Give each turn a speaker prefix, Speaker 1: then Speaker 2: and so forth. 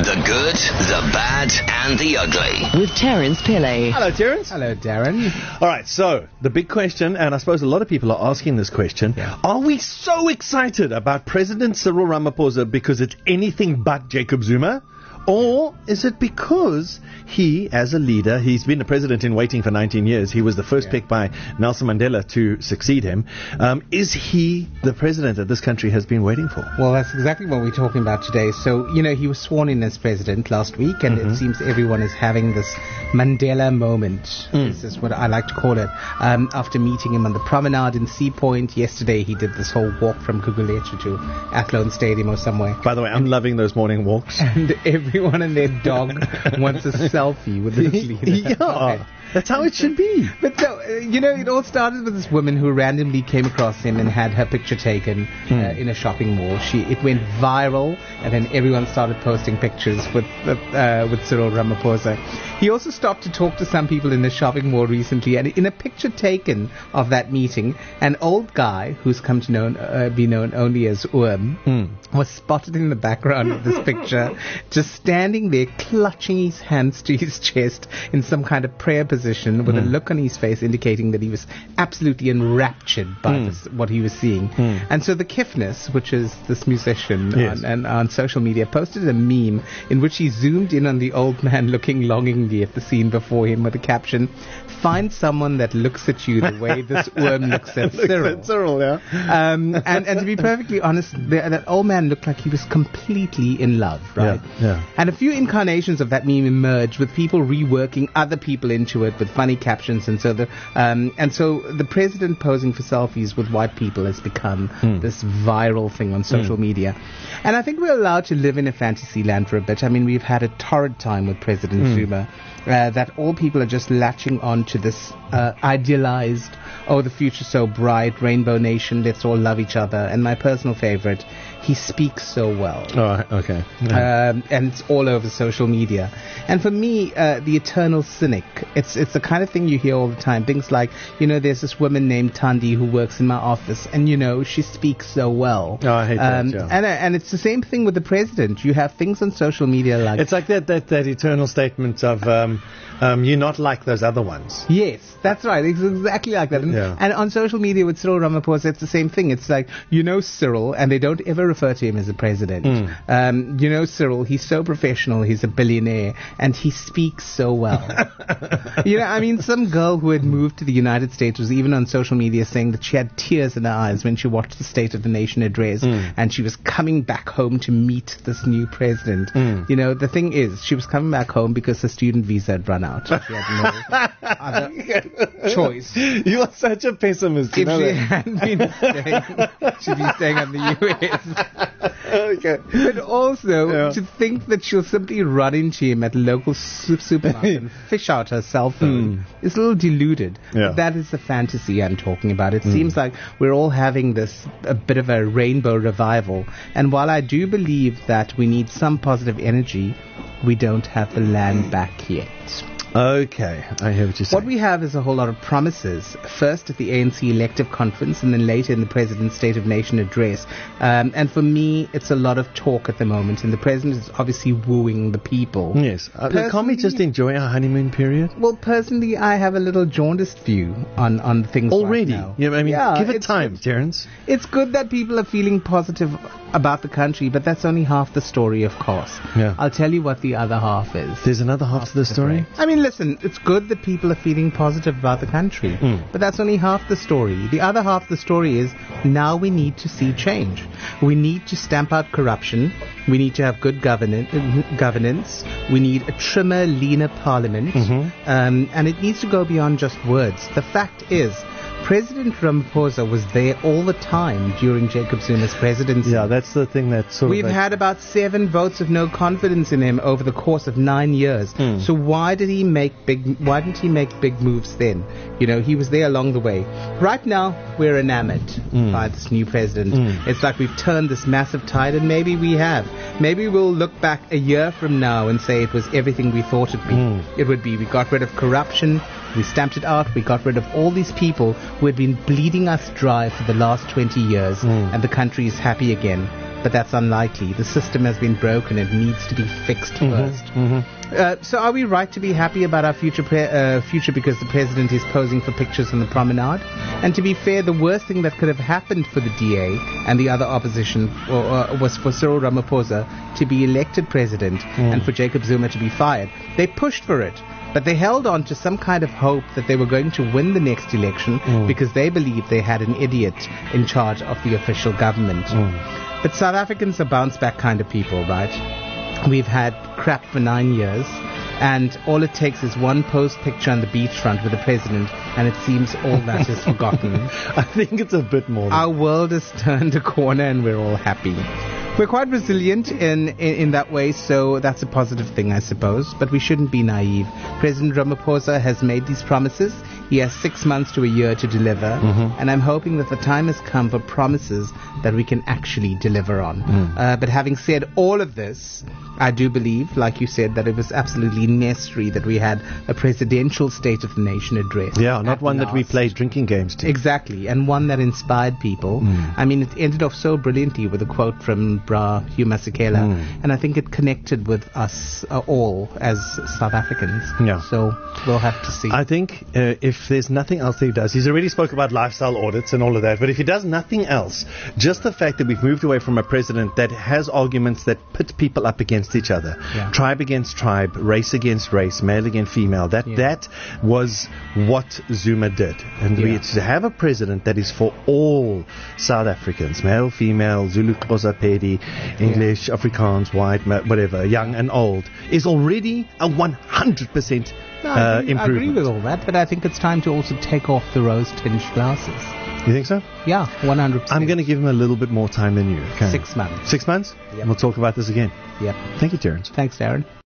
Speaker 1: The good, the bad, and the ugly.
Speaker 2: With Terence Pillay.
Speaker 3: Hello, Terence.
Speaker 4: Hello, Darren.
Speaker 3: All right, so the big question, and I suppose a lot of people are asking this question, Are we so excited about President Cyril Ramaphosa because it's anything but Jacob Zuma? Or is it because he, as a leader, he's been the president in waiting for 19 years. He was the first pick by Nelson Mandela to succeed him. Is he the president that this country has been waiting for?
Speaker 4: Well, that's exactly what we're talking about today. So, he was sworn in as president last week, and it seems everyone is having this Mandela moment. This is what I like to call it. After meeting him on the promenade in Sea Point yesterday, he did this whole walk from Gugulethu to Athlone Stadium or somewhere.
Speaker 3: By the way, I'm loving those morning walks.
Speaker 4: And everyone and their dog wants a selfie with this leader.
Speaker 3: Yeah, that's how it should be.
Speaker 4: But so, it all started with this woman who randomly came across him and had her picture taken in a shopping mall. It went viral, and then everyone started posting pictures with Cyril Ramaphosa. He also stopped to talk to some people in the shopping mall recently, and in a picture taken of that meeting, an old guy who's come to be known only as was spotted in the background of this picture, just standing there clutching his hands to his chest in some kind of prayer position with a look on his face indicating that he was absolutely enraptured by what he was seeing. And so the Kiffness, which is this musician on social media, posted a meme in which he zoomed in on the old man looking longingly at the scene before him with the caption, "Find someone that looks at you the way this worm looks at Cyril." And to be perfectly honest, that old man looked like he was completely in love, right?
Speaker 3: Yeah.
Speaker 4: And a few incarnations of that meme emerged with people reworking other people into it with funny captions, and so the president posing for selfies with white people has become this viral thing on social media. And I think we're allowed to live in a fantasy land for a bit. I mean, we've had a torrid time with President Zuma, that all people are just latching on to this idealized, the future's so bright, rainbow nation, let's all love each other. And my personal favorite, he speaks so well.
Speaker 3: Oh, okay.
Speaker 4: And it's all over social media. And for me, the eternal cynic, it's the kind of thing you hear all the time. Things like, there's this woman named Thandi who works in my office, and she speaks so well.
Speaker 3: Oh, I hate that,
Speaker 4: And it's the same thing with the president. You have things on social media like...
Speaker 3: It's like that eternal statement of, you're not like those other ones.
Speaker 4: Yes, that's right. It's exactly like that. And on social media with Cyril Ramaphosa, it's the same thing. It's like, Cyril, and they don't ever refer to him as a president. Cyril, he's so professional, he's a billionaire, and he speaks so well. Some girl who had moved to the United States was even on social media saying that she had tears in her eyes when she watched the State of the Nation address, and she was coming back home to meet this new president. The thing is, she was coming back home because her student visa had run out. She had no other choice.
Speaker 3: You are such a pessimist.
Speaker 4: If she hadn't been staying, she'd be staying in the U.S.
Speaker 3: Okay.
Speaker 4: But also, to think that she'll simply run into him at a local supermarket and fish out her cell phone is a little deluded.
Speaker 3: Yeah.
Speaker 4: That is the fantasy I'm talking about. It seems like we're all having a bit of a rainbow revival. And while I do believe that we need some positive energy, we don't have the land back yet.
Speaker 3: Okay, I hear what you're saying.
Speaker 4: What we have is a whole lot of promises. First at the ANC elective conference, and then later in the President's State of Nation address. And for me, it's a lot of talk at the moment, and the President is obviously wooing the people.
Speaker 3: Yes. Can't we just enjoy our honeymoon period?
Speaker 4: Well, personally, I have a little jaundiced view on things
Speaker 3: already.
Speaker 4: Right now.
Speaker 3: Give it time, Terence.
Speaker 4: It's good that people are feeling positive about the country, but that's only half the story, of course.
Speaker 3: Yeah.
Speaker 4: I'll tell you what the other half is.
Speaker 3: There's another half to the story?
Speaker 4: Listen, it's good that people are feeling positive about the country, but that's only half the story. The other half of the story is now we need to see change. We need to stamp out corruption. We need to have good governance. We need a trimmer, leaner parliament. And it needs to go beyond just words. The fact is, President Ramaphosa was there all the time during Jacob Zuma's presidency.
Speaker 3: Yeah, that's the thing that
Speaker 4: We've had about 7 votes of no confidence in him over the course of 9 years. So why didn't he make big moves then? He was there along the way. Right now, we're enamored by this new president. It's like we've turned this massive tide, and maybe we have. Maybe we'll look back a year from now and say it was everything we thought it would be. We got rid of corruption. We stamped it out. We got rid of all these people who had been bleeding us dry for the last 20 years, and the country is happy again. but that's unlikely. The system has been broken. It needs to be fixed first. So are we right to be happy about our future because the president is posing for pictures on the promenade? And to be fair, the worst thing that could have happened for the DA and the other opposition was for Cyril Ramaphosa to be elected president and for Jacob Zuma to be fired. They pushed for it, but they held on to some kind of hope that they were going to win the next election because they believed they had an idiot in charge of the official government. But South Africans are bounce-back kind of people, right? We've had crap for 9 years, and all it takes is one post picture on the beachfront with the president, and it seems all that is forgotten.
Speaker 3: I think it's a bit more.
Speaker 4: Our world has turned a corner, and we're all happy. We're quite resilient in that way, so that's a positive thing, I suppose. But we shouldn't be naive. President Ramaphosa has made these promises. He has 6 months to a year to deliver, and I'm hoping that the time has come for promises that we can actually deliver on. But having said all of this, I do believe, like you said, that it was absolutely necessary that we had a presidential State of the Nation address.
Speaker 3: Yeah, not one that we played drinking games to.
Speaker 4: Exactly, and one that inspired people. I mean, it ended off so brilliantly with a quote from Bra Hugh Masekela, and I think it connected with us all as South Africans.
Speaker 3: Yeah.
Speaker 4: So we'll have to see.
Speaker 3: I think if there's nothing else that he does, he's already spoke about lifestyle audits and all of that, but if he does nothing else, just the fact that we've moved away from a president that has arguments that pit people up against each other, tribe against tribe, race against race, male against female, that was what Zuma did. And we to have a president that is for all South Africans, male, female, Zulu, Xhosa, Pedi, English, Afrikaans, white, whatever, young and old, is already a 100%
Speaker 4: I
Speaker 3: improvement.
Speaker 4: agree with all that, but I think it's time to also take off the rose-tinged glasses.
Speaker 3: You think so?
Speaker 4: Yeah, 100%.
Speaker 3: I'm going to give him a little bit more time than you. Okay.
Speaker 4: 6 months.
Speaker 3: 6 months?
Speaker 4: Yep.
Speaker 3: We'll talk about this again.
Speaker 4: Yep.
Speaker 3: Thank you, Terence.
Speaker 4: Thanks, Darren.